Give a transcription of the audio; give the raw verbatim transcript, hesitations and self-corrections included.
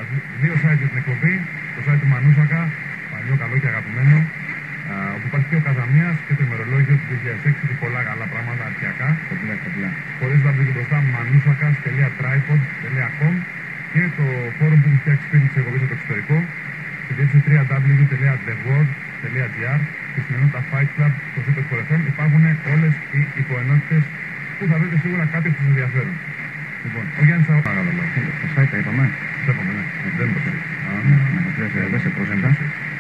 δύο site για την εκπομπή. Το site του Μανούσακα, παλιό, καλό και αγαπημένο, α, όπου υπάρχει και ο Καζαμίας και το ημερολόγιο του δύο χιλιάδες έξι και πολλά καλά πράγματα αρχιακά. Χωρίς W μπροστά, manousakas τελεία tripod τελεία com και το φόρουμ που έχει φτιάξει πριν τις εκπομπές από το εξωτερικό, στη διεύθυνση double-u double-u double-u τελεία the world τελεία gr και στην ενότητα Fight Club στο Supersport εφ εμ υπάρχουν όλες οι υποενότητες που θα βρείτε σίγουρα κάτι που σας ενδιαφέρουν. Λοιπόν, ο Γιάννης θα παρακαλώ. Το site τα είπαμε. Το είπαμε, ναι. Δεν το ξέρει. Δεν σε πρόσεχα.